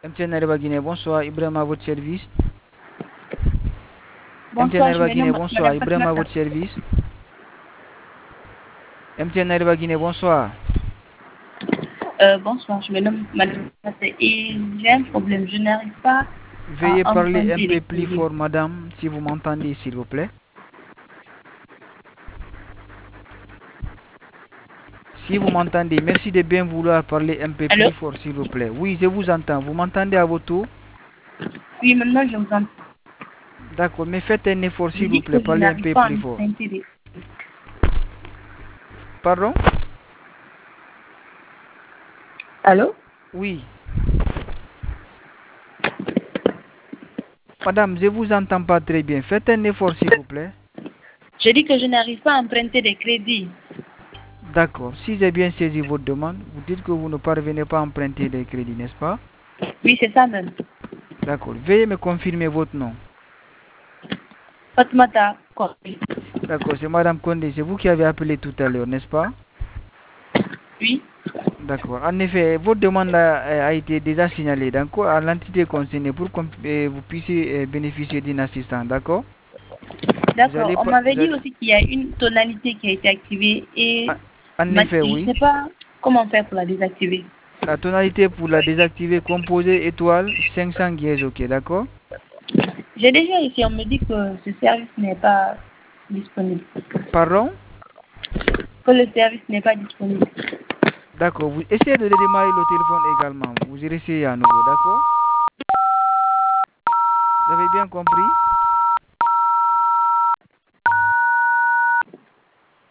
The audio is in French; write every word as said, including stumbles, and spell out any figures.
M T N Ariba Guinée, bonsoir. Ibrahim à votre service. Bonsoir, M T N je Ariba me Guinée, nomme bonsoir. Madame Ibrahim à Fatmata. votre service. M T N Ariba Guinée, bonsoir. Euh, bonsoir, je me nomme Madame Fatmata et j'ai un problème. Je n'arrive pas Veuillez à parler un emprunter peu les plus crédits. fort, madame, si vous m'entendez, s'il vous plaît. Si vous m'entendez, merci de bien vouloir parler un peu Allô? plus fort, s'il vous plaît. Oui, je vous entends. Vous m'entendez à votre tour? Oui, maintenant je vous entends. D'accord, mais faites un effort, Je s'il vous dis plaît. que je Parlez un n'arrive peu pas à plus fort. emprunter les... Pardon? Allô? Oui. Madame, je vous entends pas très bien. Faites un effort, s'il vous plaît. Je dis que je n'arrive pas à emprunter des crédits. D'accord. Si j'ai bien saisi votre demande, vous dites que vous ne parvenez pas à emprunter des crédits, n'est-ce pas? Oui, c'est ça même. D'accord. Veuillez me confirmer votre nom. Fatmata, quoi? D'accord, c'est Madame Condé. C'est vous qui avez appelé tout à l'heure, n'est-ce pas? Oui. D'accord. En effet, votre demande a, a été déjà signalée d'accord, à l'entité concernée pour que vous puissiez euh, bénéficier d'un assistant. D'accord? Vous D'accord. allez On pas. m'avait Vous dit allez, aussi qu'il y a une tonalité qui a été activée et en en ma- effet, je ne oui. sais pas comment faire pour la désactiver. La tonalité pour la désactiver, composée étoile cinq cents dièse, ok, d'accord? J'ai déjà ici, on me dit que ce service n'est pas disponible. Pardon? Que le service n'est pas disponible. D'accord. Vous essayez de démarrer le téléphone également. Vous essayez à nouveau, d'accord? Vous avez bien compris?